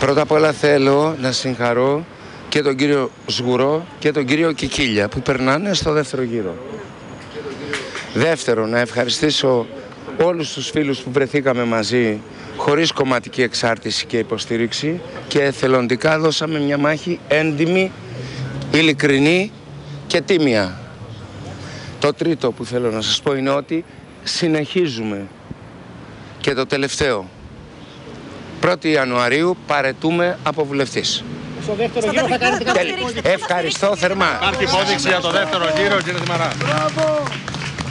Πρώτα απ' όλα θέλω να συγχαρώ και τον κύριο Σγουρό και τον κύριο Κικίλια που περνάνε στο δεύτερο γύρο. Δεύτερον, να ευχαριστήσω όλους τους φίλους που βρεθήκαμε μαζί χωρίς κομματική εξάρτηση και υποστήριξη και εθελοντικά δώσαμε μια μάχη έντιμη, ειλικρινή και τίμια. Το τρίτο που θέλω να σας πω είναι ότι συνεχίζουμε. Και το τελευταίο, 1η Ιανουαρίου παραιτούμε από βουλευτής. Στο δεύτερο γύρο θα κάνετε κάποια... Ευχαριστώ θερμά. Υπάρχει υπόδειξη για το δεύτερο γύρο, κύριε Δημαρά.